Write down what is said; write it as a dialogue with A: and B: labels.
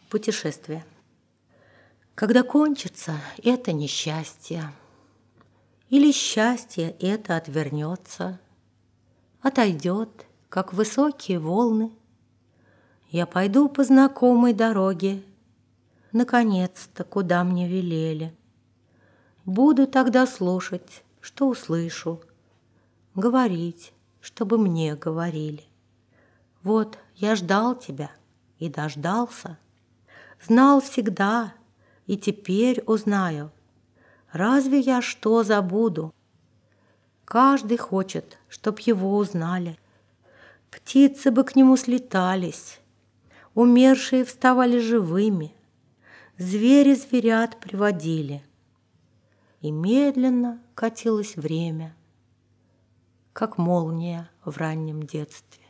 A: Путешествие. Когда кончится это несчастье, или счастье это отвернется, отойдет, как высокие волны, я пойду по знакомой дороге, наконец-то, куда мне велели. Буду тогда слушать, что услышу, говорить, чтобы мне говорили. Вот я ждал тебя и дождался, знал всегда и теперь узнаю. Разве я что забуду? Каждый хочет, чтоб его узнали. Птицы бы к нему слетались, умершие вставали живыми, звери зверят приводили. И медленно катилось время, как молния в раннем детстве.